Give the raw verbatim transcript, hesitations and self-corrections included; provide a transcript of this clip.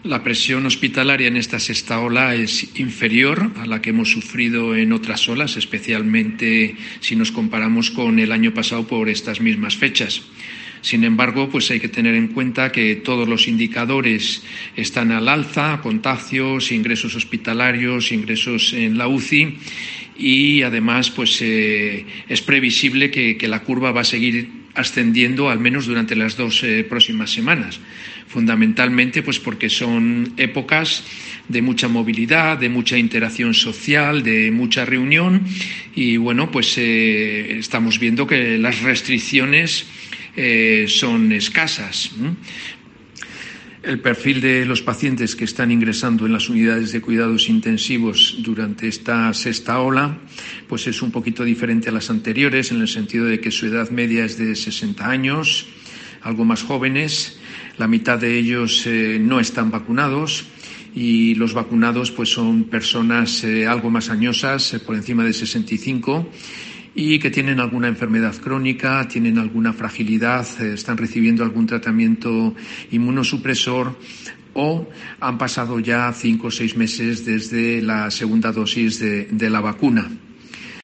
La presión hospitalaria en esta sexta ola es inferior a la que hemos sufrido en otras olas, especialmente si nos comparamos con el año pasado por estas mismas fechas. Sin embargo, pues hay que tener en cuenta que todos los indicadores están al alza: contagios, ingresos hospitalarios, ingresos en la U C I, y además pues eh, es previsible que, que la curva va a seguir ascendiendo al menos durante las dos eh, próximas semanas. Fundamentalmente pues porque son épocas de mucha movilidad, de mucha interacción social, de mucha reunión, y bueno, pues eh, estamos viendo que las restricciones eh, son escasas. El perfil de los pacientes que están ingresando en las unidades de cuidados intensivos durante esta sexta ola pues es un poquito diferente a las anteriores, en el sentido de que su edad media es de sesenta años, algo más jóvenes. La mitad de ellos eh, no están vacunados, y los vacunados pues son personas eh, algo más añosas, eh, por encima de sesenta y cinco, y que tienen alguna enfermedad crónica, tienen alguna fragilidad, eh, están recibiendo algún tratamiento inmunosupresor o han pasado ya cinco o seis meses desde la segunda dosis de, de la vacuna.